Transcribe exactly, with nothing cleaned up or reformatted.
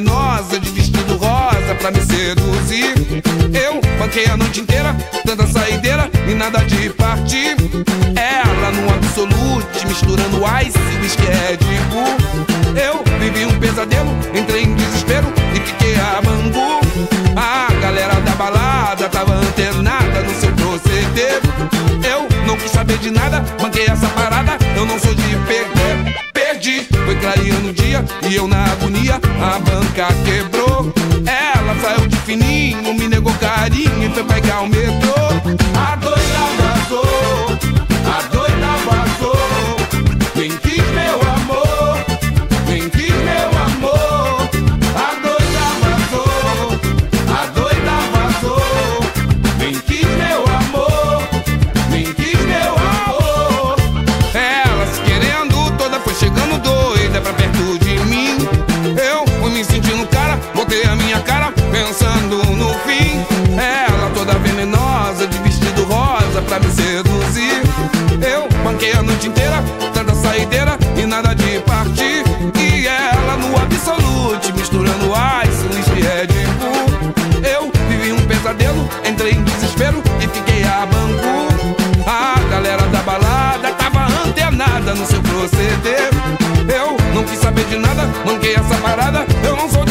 venenosa de vestido rosa pra me seduzir. Eu banquei a noite inteira, tanta saideira e nada de partir. Ela no Absolute, misturando ice e whisky Red Bull. Eu vivi um pesadelo, entrei em desespero e fiquei a bangu. A galera da balada tava antenada no seu proceder. Eu não quis saber de nada, banquei essa parada, eu não sou de perder. Perdi, foi clareando o dia e eu na agonia, a banca quebrou. Ela saiu de fininho, me negou carinho e foi pegar o metrô. A doida vazou, a doida vazou. Quem quis meu amor, quem quis meu amor. A doida vazou, a doida vazou. Quem quis meu amor, quem quis meu amor. Ela se querendo toda foi chegando doida pra perto de mim. Eu fui me sentindo cara, botei a minha cara pensando no fim. Ela toda venenosa de vestido rosa pra me seduzir. Eu banquei a noite inteira, tanta saideira e nada de partir. E ela no Absolute, misturando ice, whisky Red Bull. Eu vivi um pesadelo, entrei em desespero e fiquei a bangu. A galera da balada tava antenada no seu proceder. Eu não quis saber de nada, manquei essa parada, eu não sou